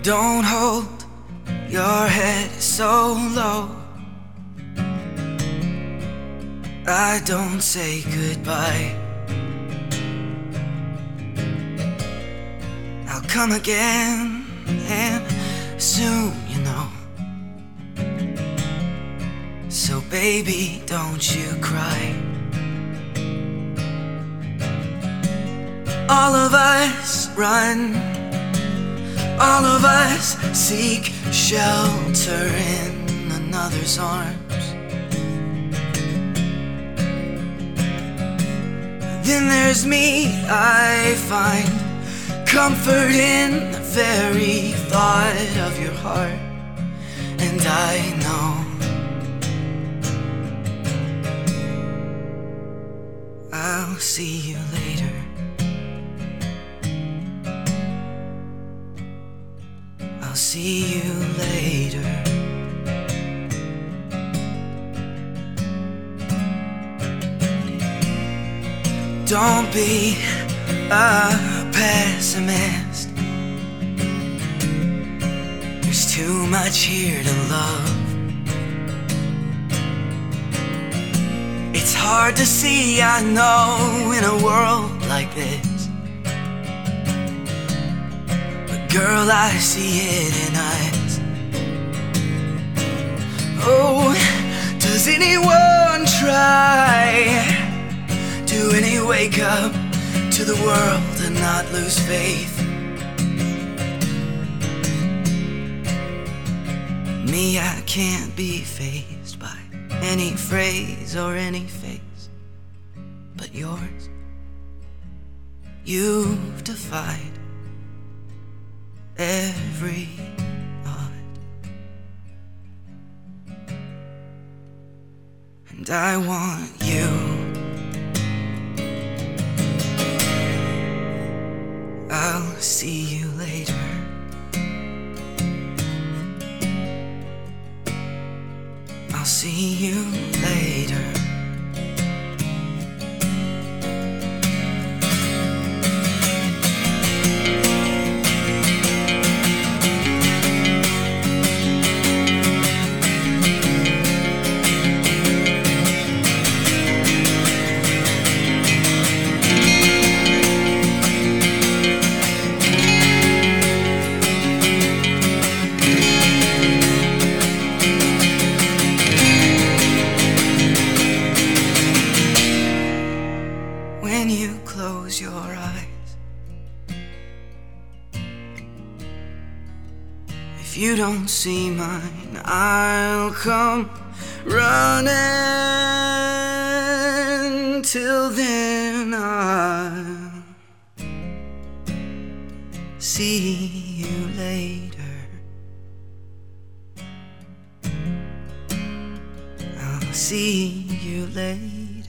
Don't hold your head so low. I don't say goodbye. I'll come again, and soon, you know. So baby, don't you cry. All of us run, all of us seek shelter in another's arms. Then there's me, I find comfort in the very thought of your heart. And I know I'll see you later. I'll see you later. Don't be a pessimist. There's too much here to love. It's hard to see, I know, in a world like this. But girl, I see it in eyes. Oh, does anyone try? Do any wake up to the world and not lose faith? Me, I can't be fazed by any phrase or any face. But yours, you've defied every odd. And I want you. I'll see you later. I'll see you later. When you close your eyes, if you don't see mine, I'll come running. Till then I'll see you later. I'll see you later.